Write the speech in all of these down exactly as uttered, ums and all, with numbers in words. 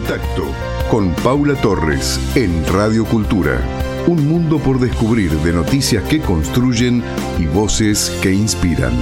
Contacto con Paula Torres en Radio Cultura. Un mundo por descubrir de noticias que construyen y voces que inspiran.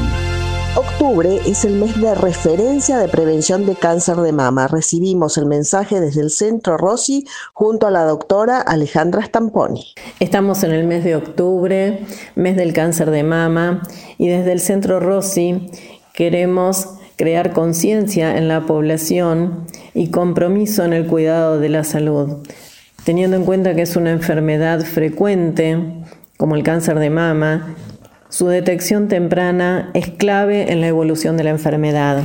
Octubre es el mes de referencia de prevención de cáncer de mama. Recibimos el mensaje desde el Centro Rossi junto a la doctora Alejandra Stamponi. Estamos en el mes de octubre, mes del cáncer de mama, y desde el Centro Rossi queremos crear conciencia en la población y compromiso en el cuidado de la salud, teniendo en cuenta que es una enfermedad frecuente, como el cáncer de mama. Su detección temprana es clave en la evolución de la enfermedad.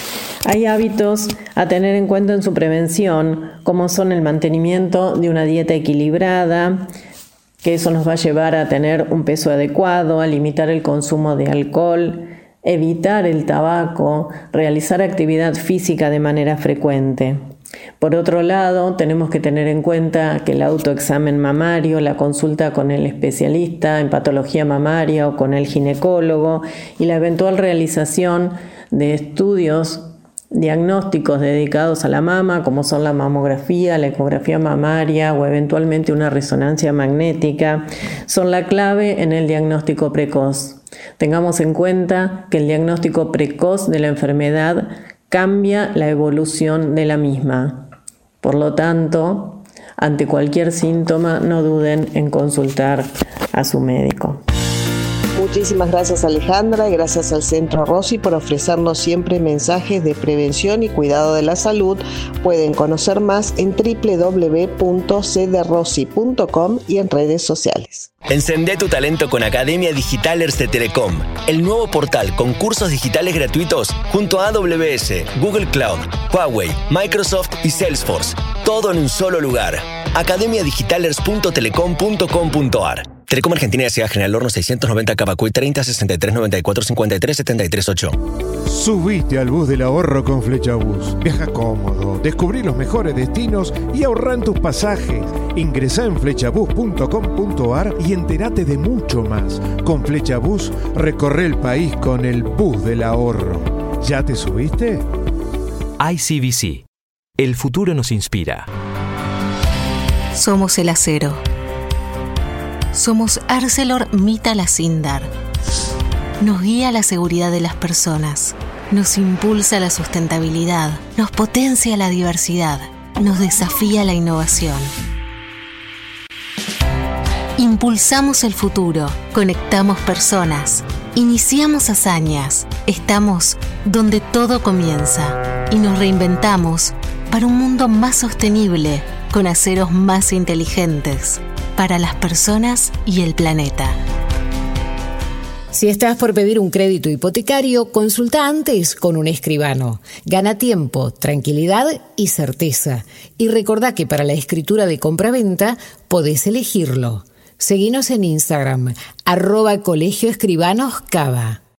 Hay hábitos a tener en cuenta en su prevención, como son el mantenimiento de una dieta equilibrada, que eso nos va a llevar a tener un peso adecuado, a limitar el consumo de alcohol, evitar el tabaco, realizar actividad física de manera frecuente. Por otro lado, tenemos que tener en cuenta que el autoexamen mamario, la consulta con el especialista en patología mamaria o con el ginecólogo y la eventual realización de estudios diagnósticos dedicados a la mama, como son la mamografía, la ecografía mamaria o eventualmente una resonancia magnética, son la clave en el diagnóstico precoz. Tengamos en cuenta que el diagnóstico precoz de la enfermedad cambia la evolución de la misma. Por lo tanto, ante cualquier síntoma, no duden en consultar a su médico. Muchísimas gracias, Alejandra, y gracias al Centro Rossi por ofrecernos siempre mensajes de prevención y cuidado de la salud. Pueden conocer más en doble u doble u doble u punto c d rossi punto com y en redes sociales. Encendé tu talento con Academia Digitalers de Telecom, el nuevo portal con cursos digitales gratuitos junto a A W S, Google Cloud, Huawei, Microsoft y Salesforce. Todo en un solo lugar. academia digitalers punto telecom punto com punto a r. Telecom Argentina S A General Horno seiscientos noventa Cavacuy treinta sesenta y tres noventa y cuatro cincuenta y tres setenta y tres ocho. Subiste al bus del ahorro con Flechabús. Viaja cómodo, descubrí los mejores destinos y ahorrá en tus pasajes. Ingresá en flechabús punto com punto a r y entérate de mucho más. Con Flechabús recorre el país con el bus del ahorro. ¿Ya te subiste? I C B C. El futuro nos inspira. Somos el acero. Somos ArcelorMittal Acindar. Nos guía la seguridad de las personas, nos impulsa la sustentabilidad, nos potencia la diversidad, nos desafía la innovación. Impulsamos el futuro, conectamos personas, iniciamos hazañas, estamos donde todo comienza y nos reinventamos para un mundo más sostenible, con aceros más inteligentes, para las personas y el planeta. Si estás por pedir un crédito hipotecario, consulta antes con un escribano. Gana tiempo, tranquilidad y certeza. Y recordá que para la escritura de compraventa podés elegirlo. Seguinos en Instagram, arroba Colegio Escribanos Cava.